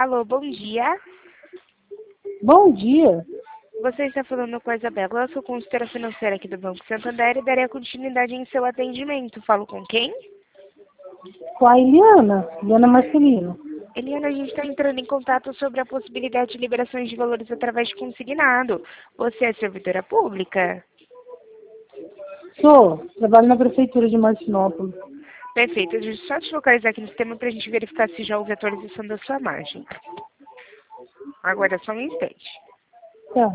Alô, bom dia. Bom dia. Você está falando com a Isabela, eu sou consultora financeira aqui do Banco Santander e darei continuidade em seu atendimento. Falo com quem? Com a Eliana Marcelino. Eliana, a gente está entrando em contato sobre a possibilidade de liberações de valores através de consignado. Você é servidora pública? Sou, trabalho na prefeitura de Martinópolis. Perfeito, deixa eu só te localizar aqui no sistema para a gente verificar se já houve atualização da sua margem. Aguarda só um instante. Tá.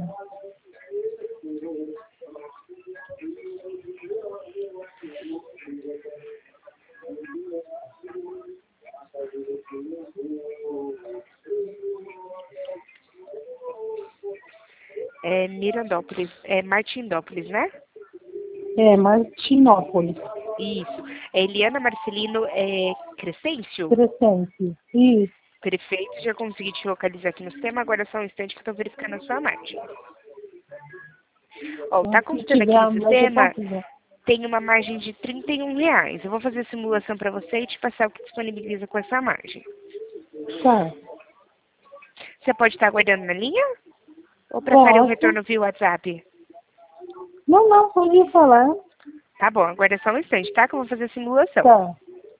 É Mirandópolis, é Martindópolis, né? É, Martinópolis. Isso. É Eliana Marcelino Crescêncio? Crescente. Isso. Perfeito, já consegui te localizar aqui no sistema, agora só um instante que eu estou verificando a sua margem. Ó, tá Se constando aqui tiver a no margem, eu sistema, posso ver. tem uma margem de R$ 31. Eu vou fazer a simulação para você e te passar o que disponibiliza com essa margem. Tá. Você pode estar aguardando na linha? Ou prefere um Posso? retorno via WhatsApp? Não, pode falar. Tá bom, aguarda só um instante, tá? Que eu vou fazer a simulação. Tá.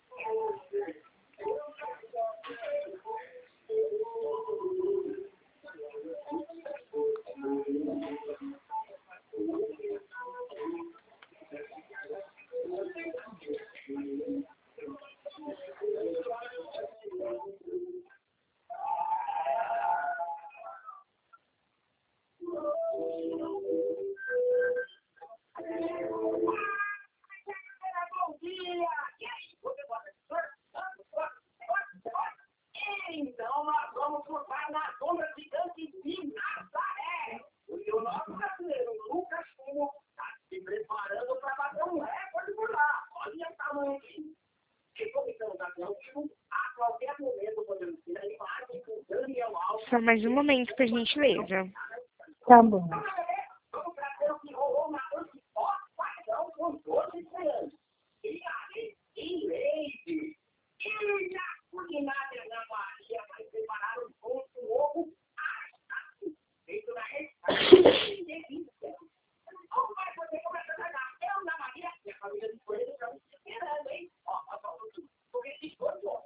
Então, nós vamos surfar na sombra gigante de Nazaré. Porque o nosso brasileiro Lucas Fumo está se preparando para bater um recorde por lá. Olha o tamanho disso. E como estamos aqui ao vivo, a qualquer momento podemos ter a imagem com Daniel Alves. Só mais um momento, por gentileza. Tá bom. Vamos trazer o que rolou na noite pós-paixão com 12 estreantes. E aí, em leite. E na culinária da Bahia vai preparar um ponto novo feito na delícia. Como vai você começar a dar pão na Bahia? E a família de Coelho está me esperando, hein? Ó, porque se escolheu.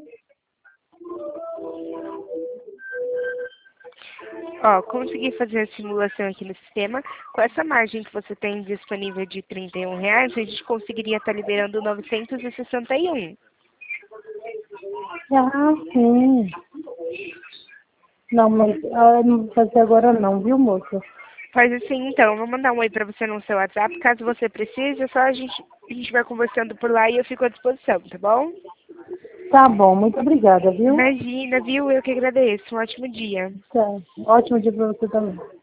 Ó, consegui fazer a simulação aqui no sistema. Com essa margem que você tem disponível de R$ 31, a gente conseguiria estar liberando 961. Ah, sim. Não, mas não vou fazer agora não, viu, moça? Faz assim então, eu vou mandar um oi pra você no seu WhatsApp, caso você precise, é só a gente vai conversando por lá e eu fico à disposição, tá bom? Tá bom, muito obrigada, viu? Imagina, viu? Eu que agradeço. Um ótimo dia. Tá. Ótimo dia pra você também.